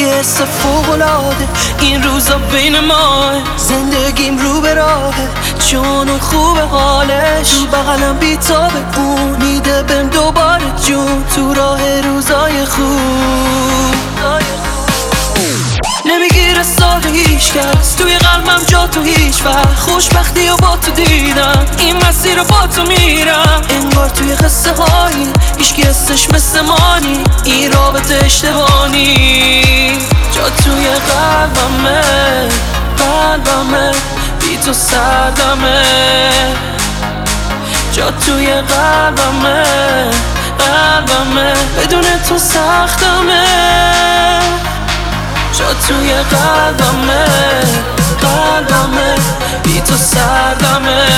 یه حس فوق‌العاده این روزا بین ما، زندگیم رو به راهه چون اون خوبه حالش، تو بغلم بیتابه اون میده بهم دوباره جون تو راه روزای خوب. نمیگیره سال هیچ کس توی قلبم جا تو هیچ وقت، خوشبختی و با تو دیدم این مسیر رو با تو میرم، انگار توی قصه هایی هیچکی حسش مثل مانی، این رابطه اشتباهی جا توی قلبمه بی تو سردمه، جا توی قلبمه بدون تو سختمه، جا توی قلبمه بی تو سردمه،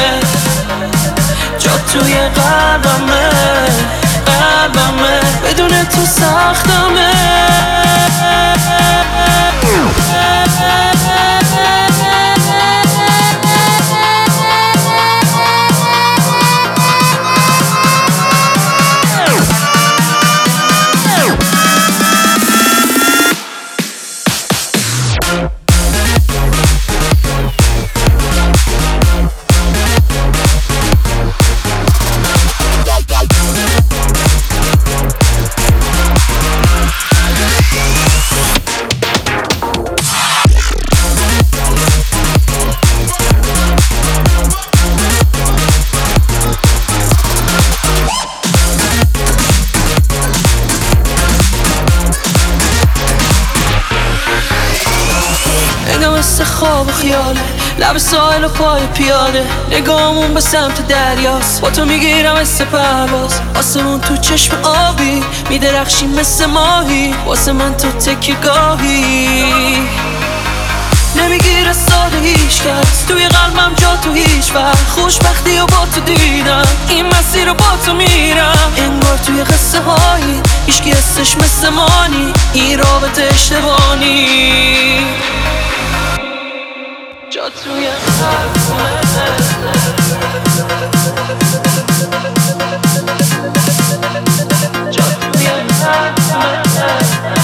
جا توی قلبمه بدون تو سختمه. مثل خواب و خیاله، لب ساحل و پای پیاده، نگاهمون به سمت دریاست، با تو میگیرم مثل پرواز، آسمون تو چشم آبی میدرخشی مثل ماهی، واسه من تو تکی گاهی. نمیگیره ساده هیچ کس توی قلبم جا تو هیچ وقت، خوشبختی و با تو دیدم این مسیر رو با تو میرم، انگار توی قصه هایی هیچکی حسش مثل مانی، این رابطه اشتباهی جا توی قلبمه جا توی قلبمه